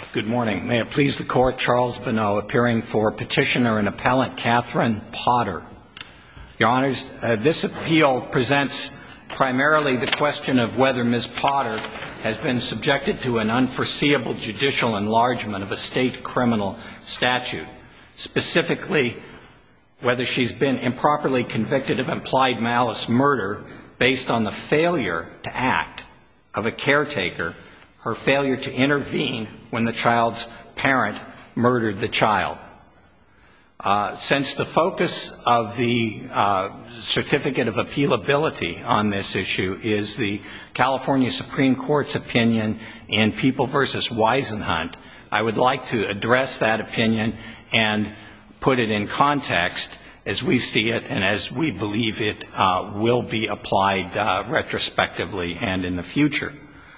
Good morning. May it please the Court, Charles Bonneau, appearing for Petitioner and Appellant Catherine Potter. Your Honors, this appeal presents primarily the question of whether Ms. Potter has been subjected to an unforeseeable judicial enlargement of a state criminal statute, specifically whether she's been improperly convicted of implied malice murder based on the failure to act of a caretaker, her failure to intervene when the child's parent murdered the child. Since the focus of the certificate of appealability on this issue is the California Supreme Court's opinion in People v. Weisenhunt, I would like to address that opinion and put it in context as we see it and as we believe it will be applied retrospectively and in the future.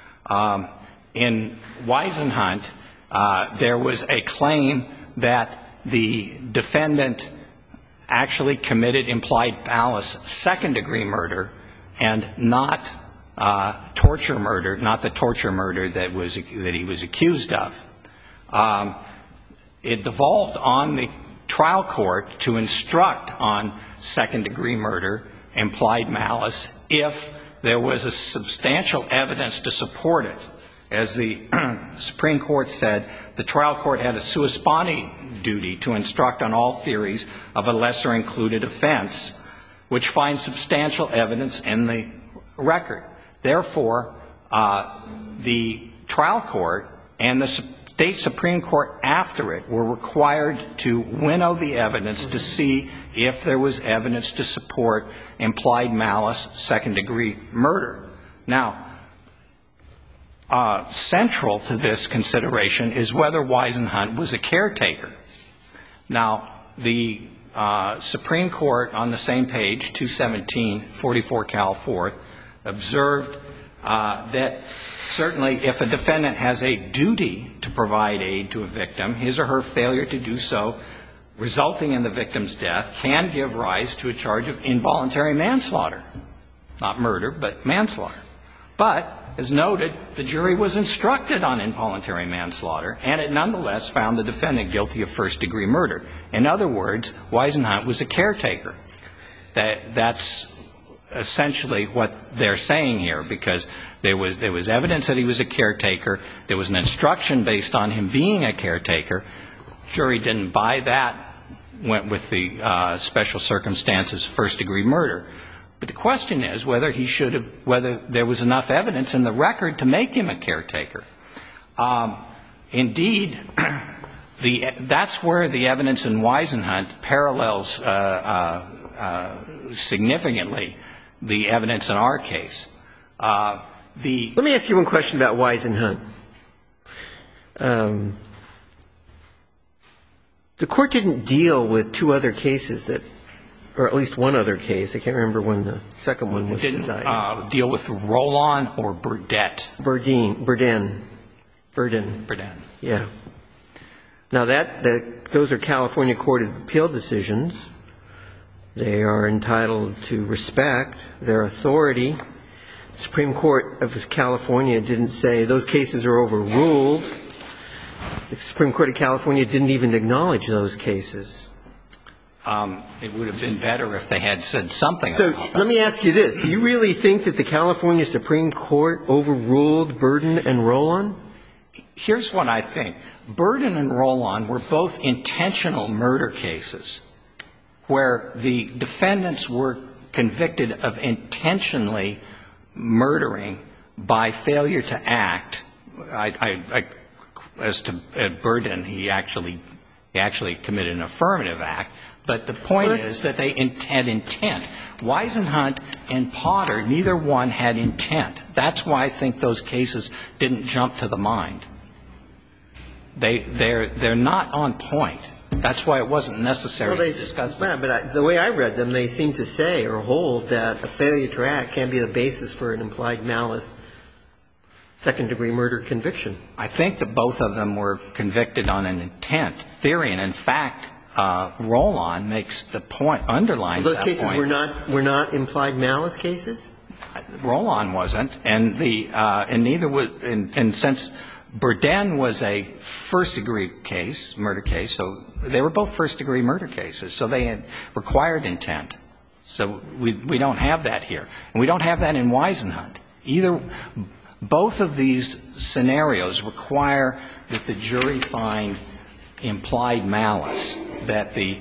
In Weisenhunt, there was a claim that the defendant actually committed implied malice second-degree murder and not torture murder, not the torture murder that he was accused of. It devolved on the trial court to instruct on second-degree murder, implied malice, if there was a substantial evidence to support it. As the Supreme Court said, the trial court had a sua sponte duty to instruct on all theories of a lesser-included offense, which finds substantial evidence in the record. Therefore, the trial court and the state Supreme Court after it were required to winnow the evidence to see if there was evidence to support implied malice second-degree murder. Now, central to this consideration is whether Weisenhunt was a caretaker. Now, the Supreme Court on the same page, 217, 44 Cal 4th, observed that certainly if a defendant has a duty to provide aid to a victim, his or her failure to do so resulting in the victim's death can give rise to a charge of involuntary manslaughter. Not murder, but manslaughter. But, as noted, the jury was instructed on involuntary manslaughter, and it nonetheless found the defendant guilty of first-degree murder. In other words, Weisenhunt was a caretaker. That's essentially what they're saying here, because there was evidence that he was a caretaker. There was an instruction based on him being a caretaker. Jury didn't buy that, went with the special circumstances first-degree murder. But the question is whether he should have, whether there was enough evidence in the record to make him a caretaker. Indeed, that's where the evidence in Weisenhunt parallels significantly the evidence in our case. Let me ask you one question about Weisenhunt. The Court didn't deal with two other cases that, or at least one other case. I can't remember when the second one was decided. It didn't deal with Rollon or Burdett. Burden. Yeah. Now, those are California Court of Appeal decisions. They are entitled to respect their authority. The Supreme Court of California didn't say those cases are overruled. The Supreme Court of California didn't even acknowledge those cases. It would have been better if they had said something about that. So let me ask you this. Do you really think that the California Supreme Court overruled Burden and Rollon? Here's what I think. Burden and Rollon were both intentional murder cases where the defendants were convicted of intentionally murdering by failure to act. As to Burden, he actually committed an affirmative act. But the point is that they had intent. Weisenhunt and Potter, neither one had intent. That's why I think those cases didn't jump to the mind. They're not on point. That's why it wasn't necessary to discuss them. But the way I read them, they seem to say or hold that a failure to act can be the basis for an implied malice second-degree murder conviction. I think that both of them were convicted on an intent theory. And, in fact, Rollon makes the point, underlines that point. Those cases were not implied malice cases? Rollon wasn't. And neither was, and since Burden was a first-degree case, murder case, so they were both first-degree murder cases, so they had required intent. So we don't have that here. And we don't have that in Weisenhunt. Both of these scenarios require that the jury find implied malice, that the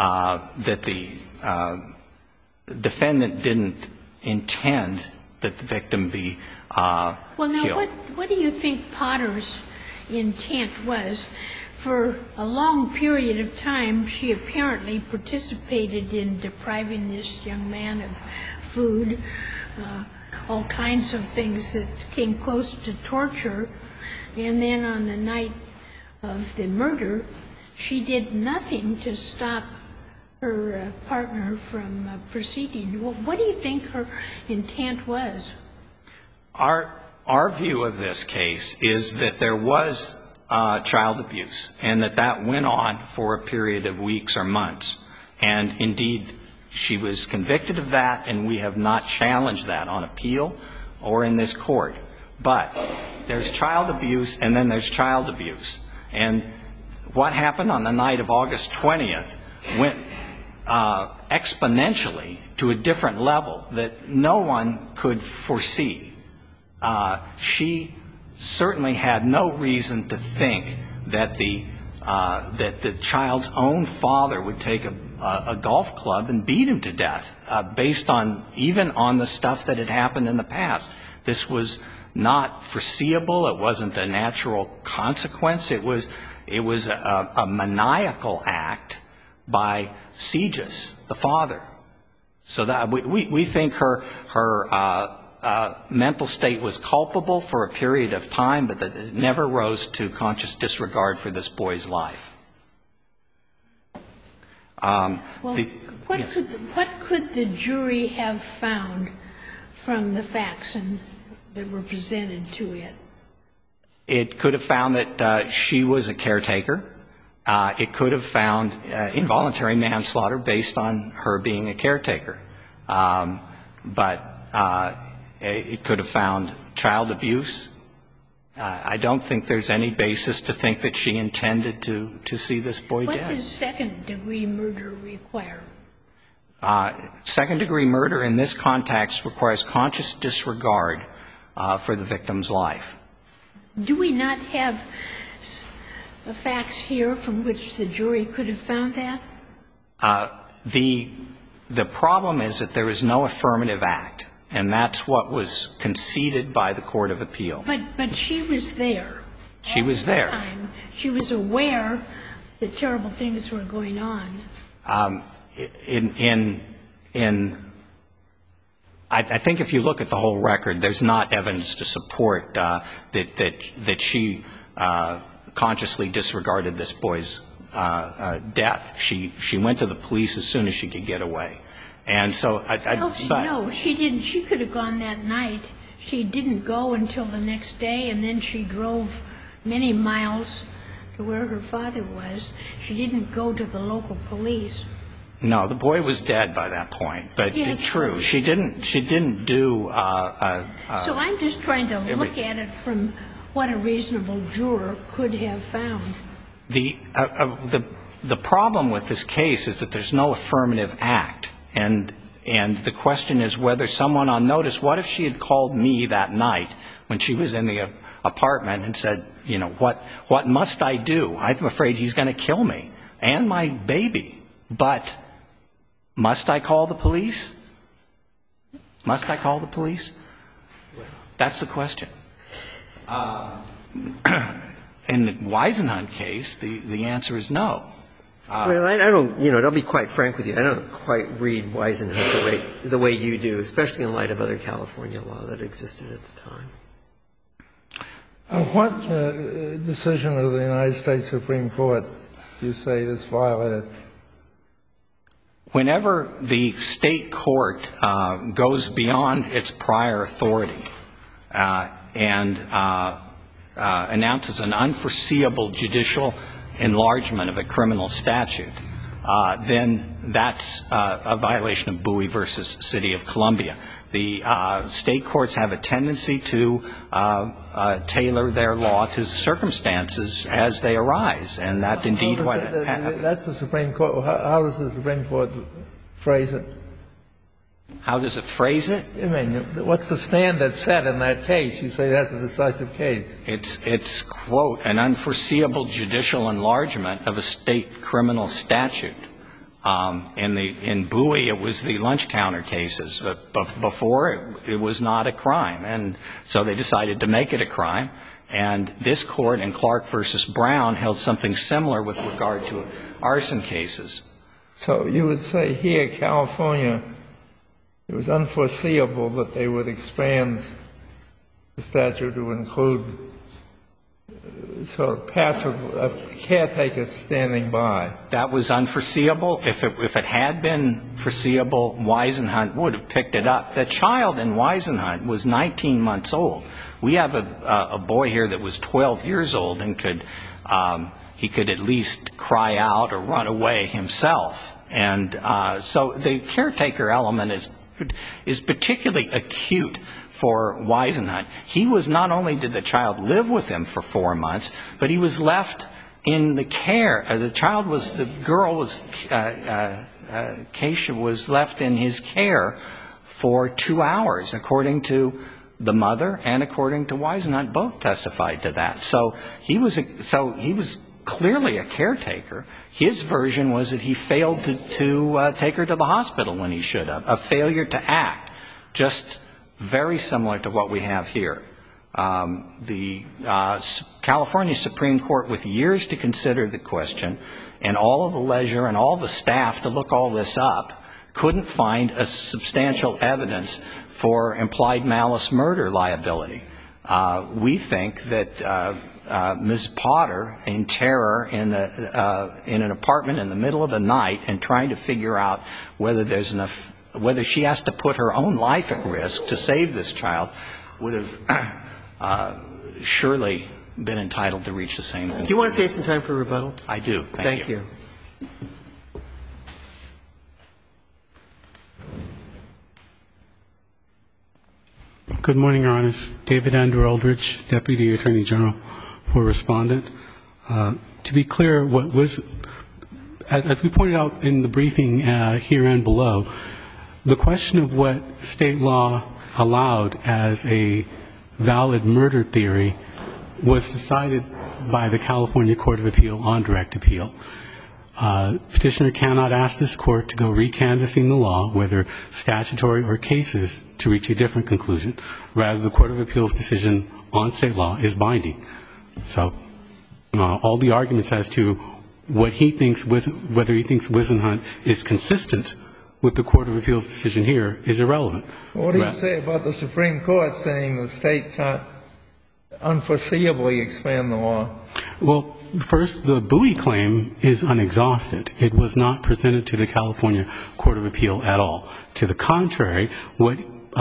defendant didn't intend that the victim be killed. Well, now, what do you think Potter's intent was? For a long period of time, she apparently participated in depriving this young man of food, all kinds of things that came close to torture. And then on the night of the murder, she did nothing to stop her partner from proceeding. What do you think her intent was? Our view of this case is that there was child abuse and that went on for a period of weeks or months. And indeed, she was convicted of that, and we have not challenged that on appeal or in this court. But there's child abuse and then there's child abuse. And what happened on the night of August 20th went exponentially to a different level that no one could foresee. She certainly had no reason to think that the child's own father would take a golf club and beat him to death, based on even on the stuff that had happened in the past. This was not foreseeable. It wasn't a natural consequence. It was a maniacal act by Segis, the father. So that we think her mental state was culpable for a period of time, but that it never rose to conscious disregard for this boy's life. What could the jury have found from the facts that were presented to it? It could have found that she was a caretaker. It could have found involuntary manslaughter based on her being a caretaker. But it could have found child abuse. I don't think there's any basis to think that she intended to see this boy dead. What does second-degree murder require? Second-degree murder in this context requires conscious disregard for the victim's life. Do we not have facts here from which the jury could have found that? The problem is that there is no affirmative act, and that's what was conceded by the Court of Appeal. But she was there. She was there. All the time. She was aware that terrible things were going on. I think if you look at the whole record, there's not evidence to support that she consciously disregarded this boy's death. She went to the police as soon as she could get away. And so no, she didn't. She could have gone that night. She didn't go until the next day, and then she drove many miles to where her father was. She didn't go to the local police. No, the boy was dead by that point. But it's true. She didn't do So I'm just trying to look at it from what a reasonable juror could have found. The problem with this case is that there's no affirmative act. And the question is whether someone on notice, what if she had called me that night when she was in the apartment and said, you know, what must I do? I'm afraid he's going to kill me and my baby. But must I call the police? Must I call the police? That's the question. In the Weisenhunt case, the answer is no. Well, I don't, I'll be quite frank with you. I don't quite read Weisenhunt the way you do, especially in light of other California law that existed at the time. What decision of the United States Supreme Court do you say is violated? Whenever the state court goes beyond its prior authority and announces an unforeseeable judicial enlargement of a criminal statute, then that's a violation of Bowie v. City of Columbia. The state courts have a tendency to tailor their law to circumstances as they arise, and that indeed what happened. That's the Supreme Court. How does the Supreme Court phrase it? How does it phrase it? I mean, what's the standard set in that case? You say that's a decisive case. It's quote, an unforeseeable judicial enlargement of a state criminal statute. In Bowie, it was the lunch counter cases. But before, it was not a crime. And so they decided to make it a crime. And this Court in Clark v. Brown held something similar with regard to arson cases. So you would say here, California, it was unforeseeable that they would expand the statute to include sort of passive caretakers standing by. That was unforeseeable. If it had been foreseeable, Weisenhunt would have picked it up. The child in Weisenhunt was 19 months old. We have a boy here that was 12 years old and he could at least cry out or run away himself. And so the caretaker element is particularly acute for Weisenhunt. He was, not only did the child live with him for 4 months, but he was left in the care. Keisha was left in his care for 2 hours, according to the mother and according to Weisenhunt. Both testified to that. So he was clearly a caretaker. His version was that he failed to take her to the hospital when he should have. A failure to act, just very similar to what we have here. The California Supreme Court, with years to consider the question and all of the leisure and all the staff to look all this up, couldn't find a substantial evidence for implied malice murder liability. We think that Ms. Potter, in terror in an apartment in the middle of the night and trying to figure out whether she has to put her own life at risk to save this child, would have surely been entitled to reach the same conclusion. Do you want to save some time for rebuttal? I do. Thank you. Good morning, Your Honors. David Andrew Eldridge, Deputy Attorney General for Respondent. To be clear, as we pointed out in the briefing here and below, the question of what state law allowed as a valid murder theory was decided by the California Court of Appeal on direct appeal. Petitioner cannot ask this court to go recanvassing the law, whether statutory or cases, to reach a different conclusion. Rather, the Court of Appeal's decision on state law is binding. So all the arguments as to what he thinks, whether he thinks Weisenhunt is consistent with the Court of Appeal's decision here is irrelevant. What do you say about the Supreme Court saying the state can't unforeseeably expand the law? Well, first, the Bowie claim is unexhausted. It was not presented to the California Court of Appeal at all. To the contrary, what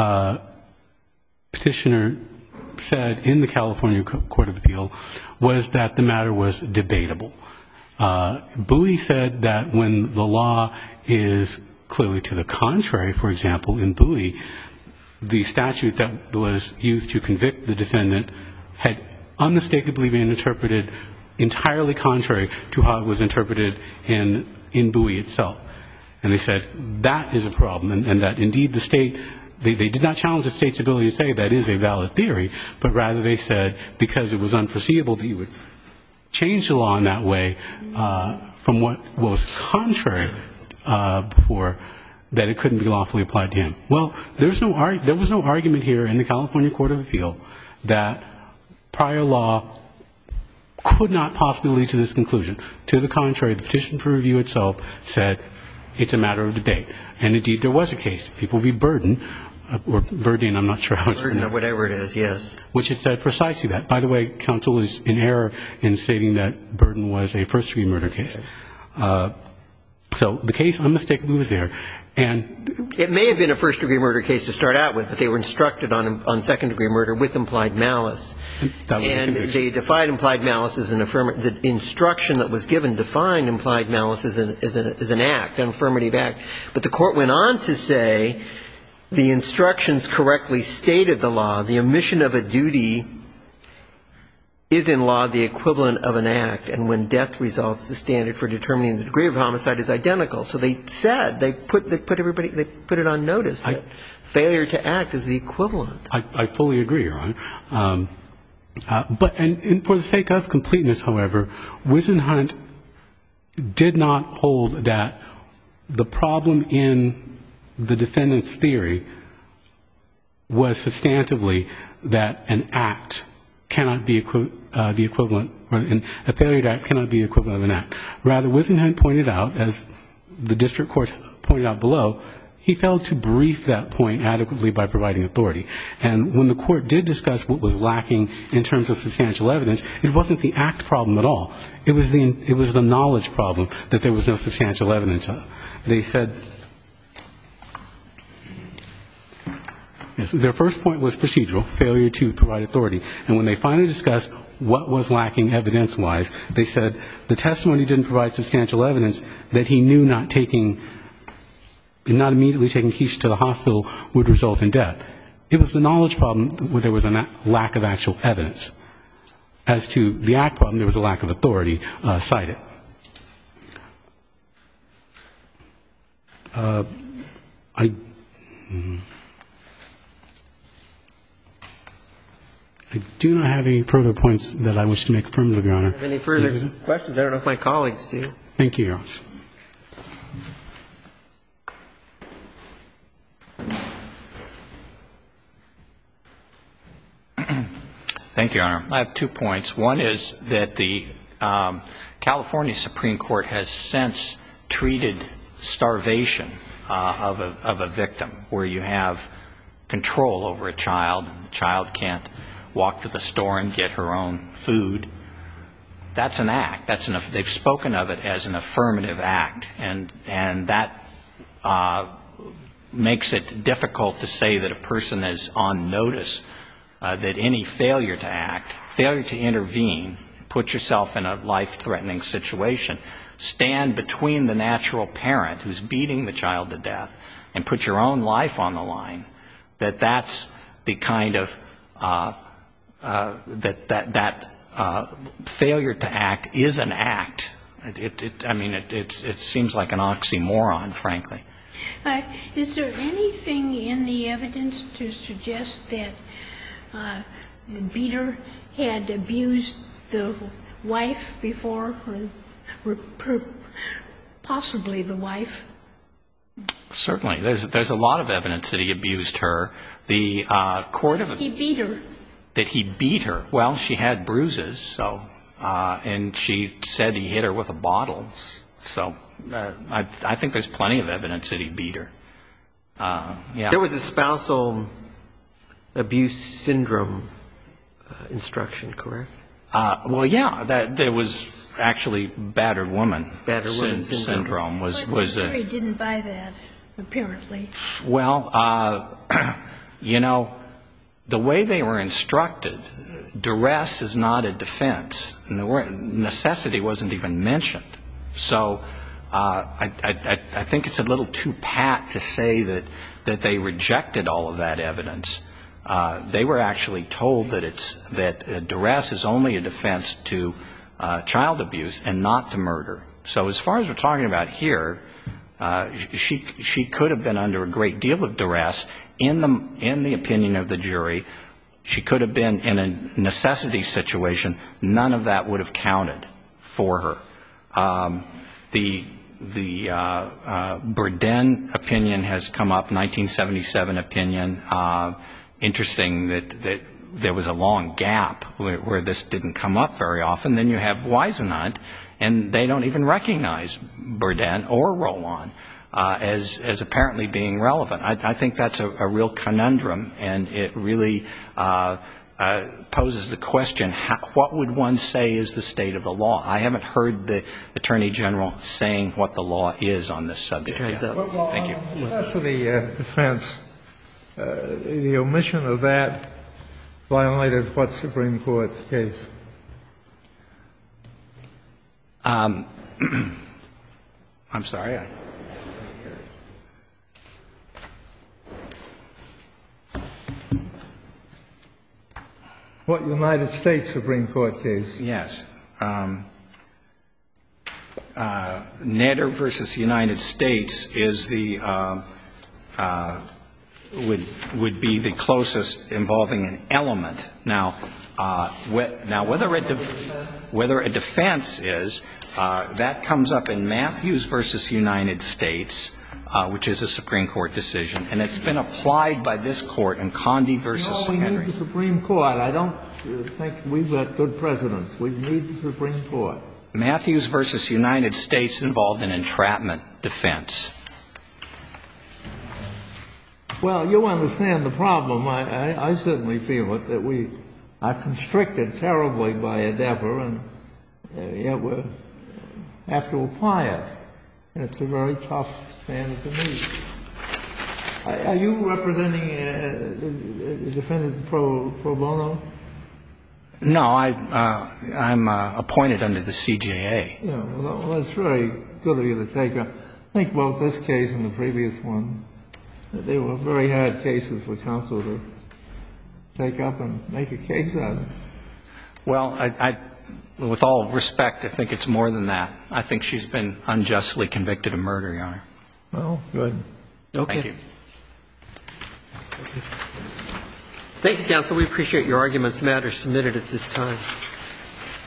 Petitioner said in the California Court of Appeal was that the matter was debatable. Bowie said that when the law is clearly to the contrary, for example, in Bowie, the statute that was used to convict the defendant had unmistakably been interpreted entirely contrary to how it was interpreted in Bowie itself. And they said that is a problem, and that indeed the state, they did not challenge the state's ability to say that is a valid theory, but rather they said because it was unforeseeable that you would change the law in that way from what was contrary before, that it couldn't be lawfully applied to him. Well, there was no argument here in the California Court of Appeal that prior law could not possibly lead to this conclusion. To the contrary, the petition for review itself said it's a matter of debate. And indeed, there was a case, People v. Burden, or Burden, I'm not sure how it's pronounced. Burden, or whatever it is, yes. Which had said precisely that. By the way, counsel is in error in stating that Burden was a first-degree murder case. So the case unmistakably was there. And it may have been a first-degree murder case to start out with, but they were instructed on second-degree murder with implied malice. And they defined implied malice as an affirmative. The instruction that was given defined implied malice as an act, an affirmative act. But the court went on to say the instructions correctly stated the law, the omission of a duty is in law the equivalent of an act, and when death results, the standard for determining the degree of homicide is identical. So they said, they put it on notice that failure to act is the equivalent. I fully agree, Your Honor. But for the sake of completeness, however, Wisenhunt did not hold that the problem in the defendant's theory was substantively that an act cannot be the equivalent, or a failure to act cannot be the equivalent of an act. Rather, Wisenhunt pointed out, as the district court pointed out below, he failed to brief that point adequately by providing authority. And when the court did discuss what was lacking in terms of substantial evidence, it wasn't the act problem at all. It was the knowledge problem that there was no substantial evidence of. They said, yes, their first point was procedural, failure to provide authority. And when they finally discussed what was lacking evidence-wise, they said the testimony didn't provide substantial evidence that he knew not immediately taking Keisha to the hospital would result in death. It was the knowledge problem where there was a lack of actual evidence. As to the act problem, there was a lack of authority cited. I do not have any further points that I wish to make affirmative, Your Honor. Any further questions? I don't know if my colleagues do. Thank you, Your Honor. Thank you, Your Honor. I have 2 points. One is that the California Supreme Court has since treated starvation of a victim, where you have control over a child, and the child can't walk to the store and get her own food. That's an act. They've spoken of it as an affirmative act, and that makes it difficult to say that a person is on notice that any failure to act, failure to intervene, put yourself in a life-threatening situation, stand between the natural parent who's beating the child to death and put your own life on the line, that's the kind of failure to act is an act. It seems like an oxymoron, frankly. Is there anything in the evidence to suggest that the beater had abused the wife before, or possibly the wife? Certainly. There's a lot of evidence that he abused her. The court of... He beat her. That he beat her. Well, she had bruises, and she said he hit her with a bottle. So I think there's plenty of evidence that he beat her. Yeah. There was a spousal abuse syndrome instruction, correct? Well, yeah. There was actually battered woman syndrome. But the jury didn't buy that, apparently. Well, the way they were instructed, duress is not a defense. Necessity wasn't even mentioned. So I think it's a little too pat to say that they rejected all of that evidence. They were actually told that duress is only a defense to child abuse and not to murder. So as far as we're talking about here, she could have been under a great deal of duress. In the opinion of the jury, she could have been in a necessity situation. None of that would have counted for her. The Burden opinion has come up, 1977 opinion. Interesting that there was a long gap where this didn't come up very often. Then you have Wisenhunt, and they don't even recognize Burden or Rowan as apparently being relevant. I think that's a real conundrum, and it really poses the question, what would one say is the state of the law? I haven't heard the Attorney General saying what the law is on this subject yet. Thank you. Necessity defense, the omission of that violated what Supreme Court case? I'm sorry. What, United States Supreme Court case? Yes. Nader versus United States is would be the closest involving an element. Now whether a defense is, that comes up in Matthews versus United States, which is a Supreme Court decision, and it's been applied by this Court in Condi versus Henry. We need the Supreme Court. I don't think we've got good precedents. We need the Supreme Court. Matthews versus United States involved an entrapment defense. Well, you understand the problem. I certainly feel it, that we are constricted terribly by ADEPA, and yet we have to apply it. And it's a very tough standard to meet. Are you representing a defendant pro bono? No, I'm appointed under the CJA. Yeah, well, that's very good of you to take up. I think both this case and the previous one, they were very hard cases for counsel to take up and make a case out of. Well, with all respect, I think it's more than that. I think she's been unjustly convicted of murder, Your Honor. Well, good. Okay. Thank you. Thank you, counsel. We appreciate your arguments. The matter is submitted at this time.